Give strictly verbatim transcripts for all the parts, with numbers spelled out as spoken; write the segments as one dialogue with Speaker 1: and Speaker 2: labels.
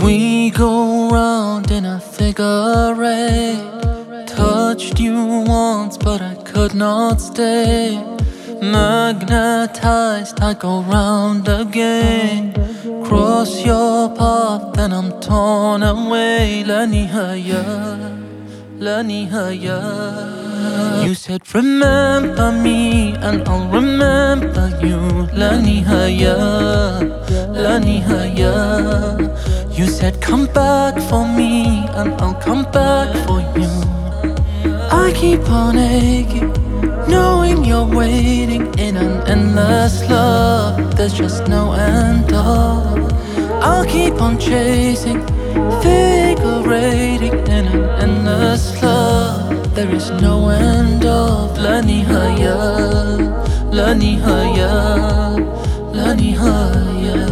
Speaker 1: We go round in a figure eight. Touched you once, but I could not stay. Magnetized, I go round again. Cross your path, then I'm torn away. La nihaya, la nihaya. You said remember me and I'll remember you. La nihaya, la nihaya. You said come back for me and I'll come back for you. I keep on aching, knowing you're waiting in an endless love. There's just no end of. I'll keep on chasing, figurating in an endless love. There is no end of. La nihaya, la nihaya, la nihaya.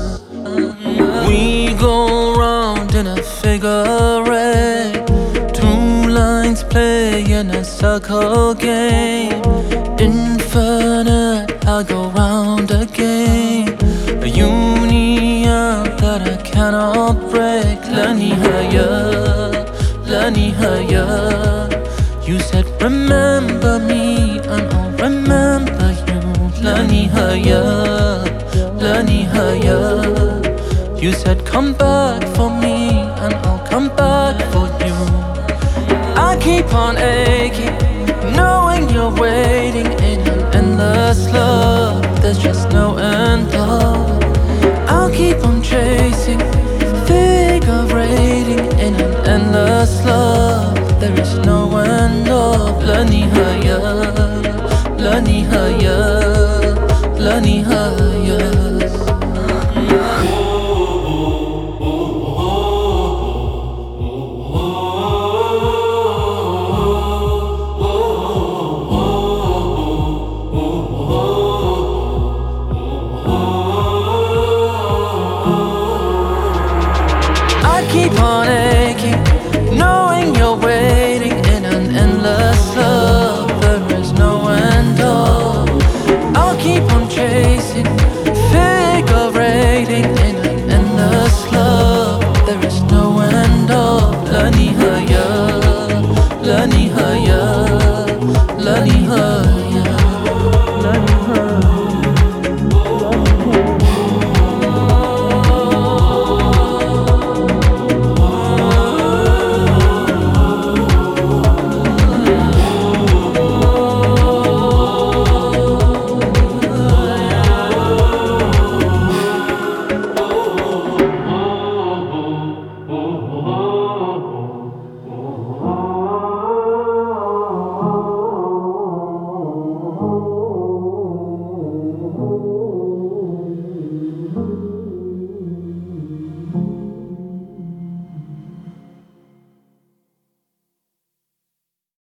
Speaker 1: We go round in a figure eight. Two lines play in a circle game. Infinite, I go round again. A union that I cannot break. La nihaya, la nihaya. You said remember me and I'll remember you. La nihaya, la nihaya. You said come back for me and I'll come back for you. I keep on aching, knowing you're waiting in an endless love. There's just no end of. I'll keep on chasing, figurating in an endless love. There is no end of. La nihaya, la nihaya, la nihaya. Keep on aching, knowing you're waiting in an endless love. There is no end of. I'll keep on chasing,